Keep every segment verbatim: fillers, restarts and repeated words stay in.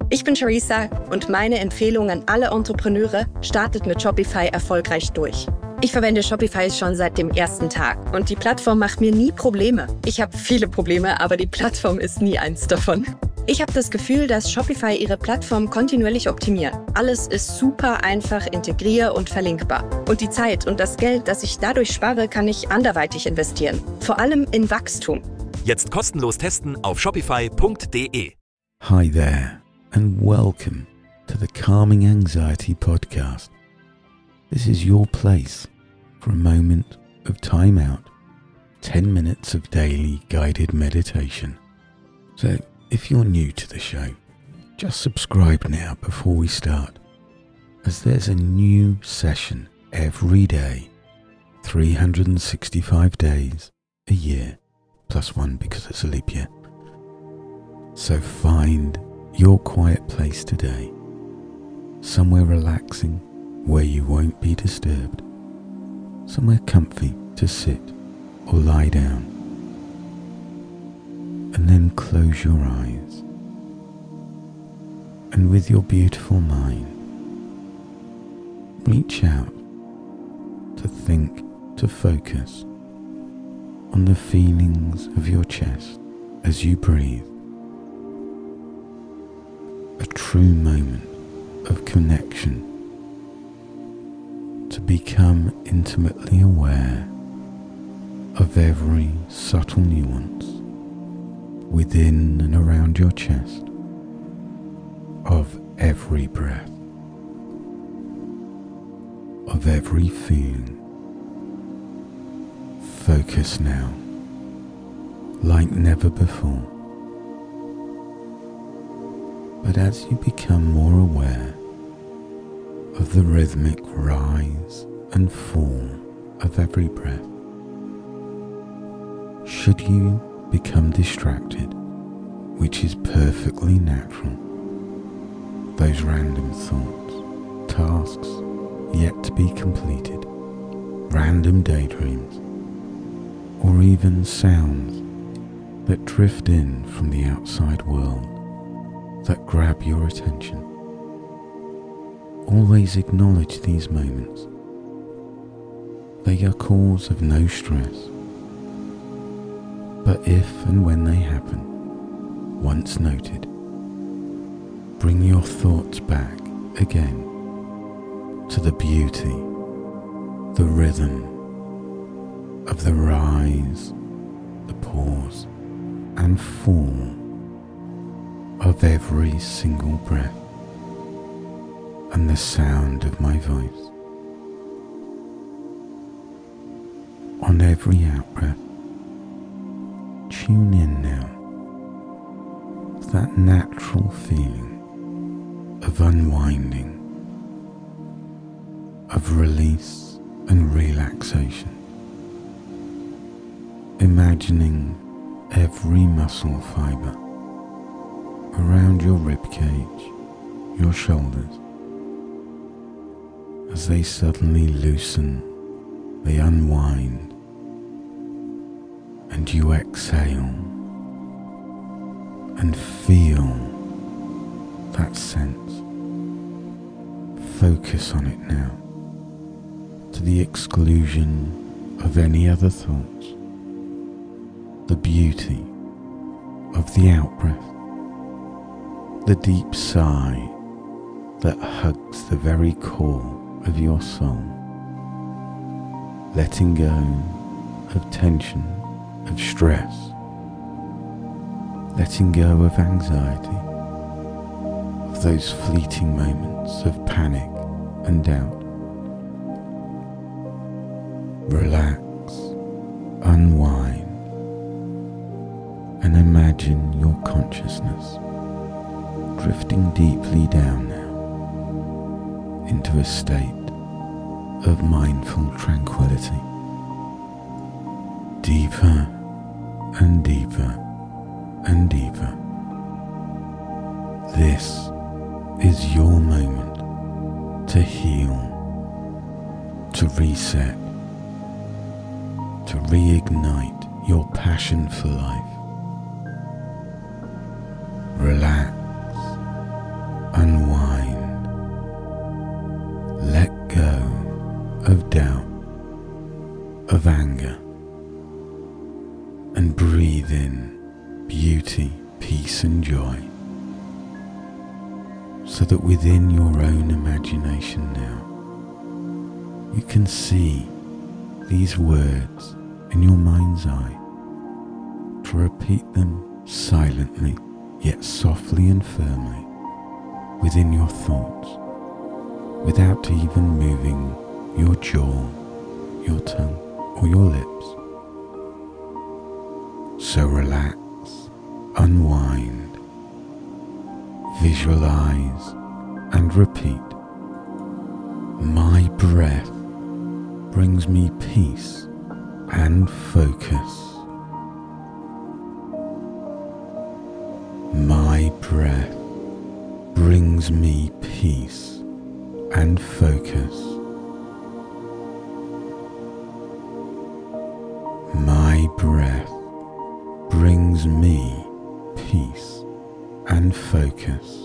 Ich bin Charissa und meine Empfehlung an alle Entrepreneure: startet mit Shopify erfolgreich durch. Ich verwende Shopify schon seit dem ersten Tag und die Plattform macht mir nie Probleme. Ich habe viele Probleme, aber die Plattform ist nie eins davon. Ich habe das Gefühl, dass Shopify ihre Plattform kontinuierlich optimiert. Alles ist super einfach integrier- und verlinkbar. Und die Zeit und das Geld, das ich dadurch spare, kann ich anderweitig investieren. Vor allem in Wachstum. Jetzt kostenlos testen auf shopify punkt de. Hi there and welcome to the Calming Anxiety Podcast. This is your place for a moment of time out, ten minutes of daily guided meditation. So, if you're new to the show, just subscribe now before we start, as there's a new session every day, three hundred sixty-five days a year, plus one because it's a leap year. So find your quiet place today, somewhere relaxing where you won't be disturbed, somewhere comfy to sit or lie down. And then close your eyes, and with your beautiful mind, reach out to think, to focus on the feelings of your chest as you breathe. A true moment of connection, to become intimately aware of every subtle nuance within and around your chest, of every breath, of every feeling. Focus now, like never before. But as you become more aware of the rhythmic rise and fall of every breath, should you become distracted, which is perfectly natural, those random thoughts, tasks yet to be completed, random daydreams, or even sounds that drift in from the outside world that grab your attention, always acknowledge these moments. They are cause of no stress. But if and when they happen, once noted, bring your thoughts back again to the beauty, the rhythm of the rise, the pause, and fall of every single breath, and the sound of my voice. On every out-breath, tune in now to that natural feeling of unwinding, of release and relaxation. Imagining every muscle fibre around your ribcage, your shoulders, as they suddenly loosen, they unwind, and you exhale and feel that sense. Focus on it now, to the exclusion of any other thoughts. The beauty of the out-breath, the deep sigh that hugs the very core of your soul, letting go of tension, of stress, letting go of anxiety, of those fleeting moments of panic and doubt. Relax, unwind, and imagine your consciousness drifting deeply down now into a state of mindful tranquility, deeper and deeper and deeper. This is your moment to heal, to reset, to reignite your passion for life. Relax peace and joy, so that within your own imagination now, you can see these words in your mind's eye, to repeat them silently yet softly and firmly within your thoughts, without even moving your jaw, your tongue, or your lips. So relax, unwind, visualize and repeat. My breath brings me peace and focus. My breath brings me peace and focus. My breath brings me peace and focus.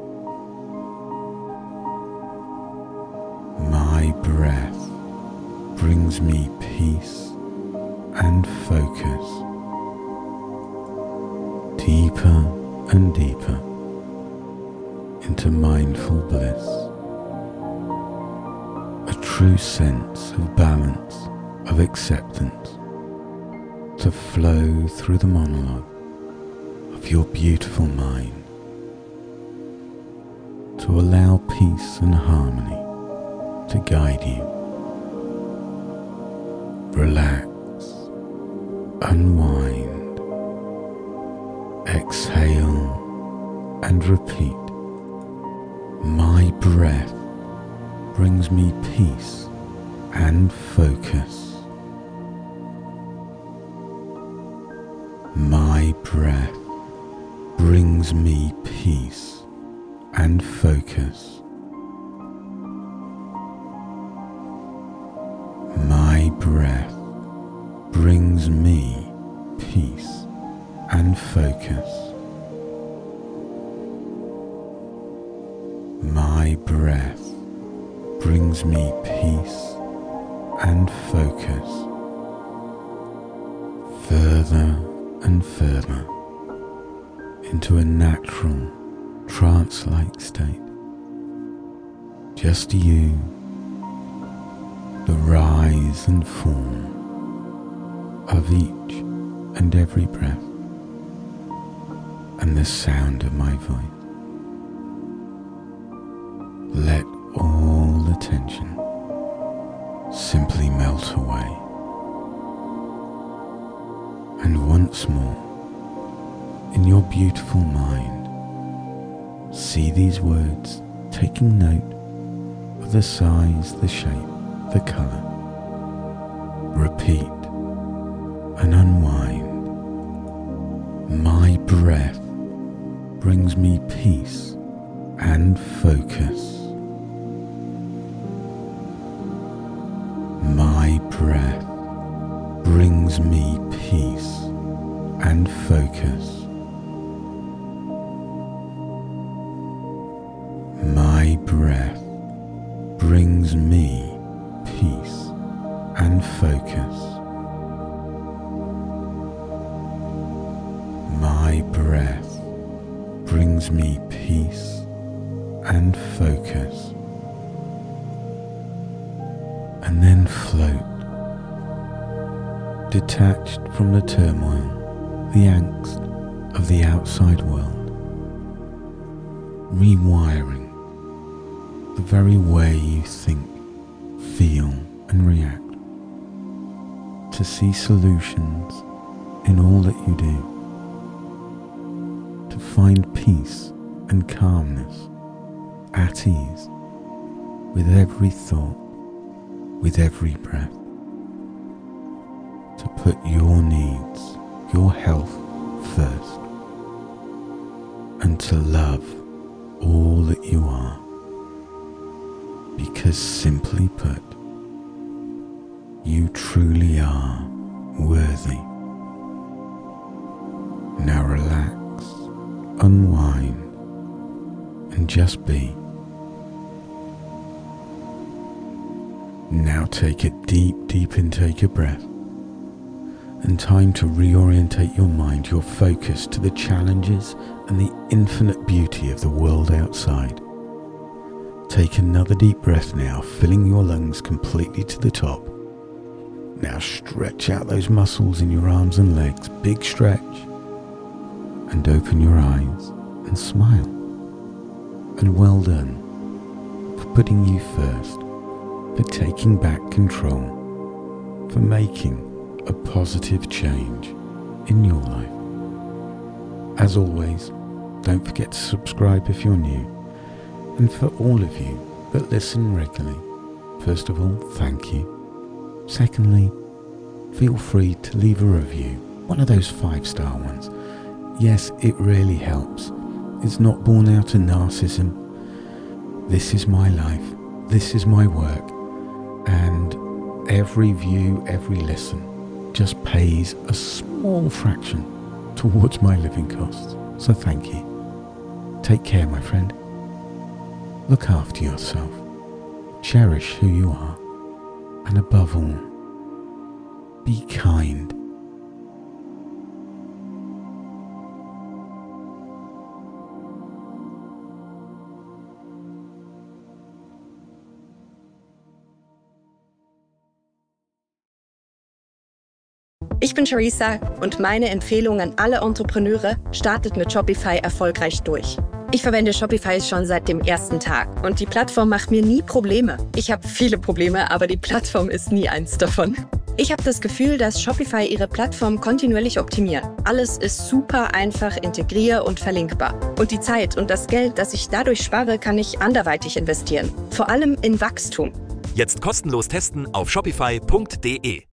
My breath brings me peace and focus. Deeper and deeper into mindful bliss, a true sense of balance, of acceptance, to flow through the monologue of your beautiful mind, to allow peace and harmony to guide you. Relax, unwind, exhale and repeat. My breath brings me peace and focus. My breath brings me peace and focus. My breath brings me peace and focus. My breath brings me peace and focus. Further and further into a natural trance-like state. Just you, the rise and fall of each and every breath, and the sound of my voice. Let all the tension simply melt away, and once more, in your beautiful mind, see these words taking note of the size, the shape, the colour. Repeat and unwind. My breath brings me peace and focus. My breath brings me peace and focus. My breath brings me peace and focus. My breath brings me peace and focus. And then float, detached from the turmoil, the angst of the outside world, rewiring the very way you think, feel and react, to see solutions in all that you do, to find peace and calmness, at ease, with every thought, with every breath, to put your needs, your health first, and to love all that you are, because simply put, you truly are worthy. Now relax, unwind, and just be. Now take a deep, deep intake of breath, and time to reorientate your mind, your focus to the challenges and the infinite beauty of the world outside. Take another deep breath now, filling your lungs completely to the top. Now stretch out those muscles in your arms and legs, big stretch, and open your eyes and smile. And well done for putting you first, for taking back control, for making a positive change in your life. As always, don't forget to subscribe if you're new. And for all of you that listen regularly, first of all, thank you. Secondly, feel free to leave a review, one of those five-star ones. Yes, it really helps. It's not born out of narcissism. This is my life, this is my work, and every view, every listen just pays a small fraction towards my living costs. So thank you. Take care, my friend. Look after yourself. Cherish who you are. And above all, be kind. Ich bin Charissa und meine Empfehlung an alle Entrepreneure: startet mit Shopify erfolgreich durch. Ich verwende Shopify schon seit dem ersten Tag und die Plattform macht mir nie Probleme. Ich habe viele Probleme, aber die Plattform ist nie eins davon. Ich habe das Gefühl, dass Shopify ihre Plattform kontinuierlich optimiert. Alles ist super einfach integrier- und verlinkbar. Und die Zeit und das Geld, das ich dadurch spare, kann ich anderweitig investieren. Vor allem in Wachstum. Jetzt kostenlos testen auf shopify punkt de.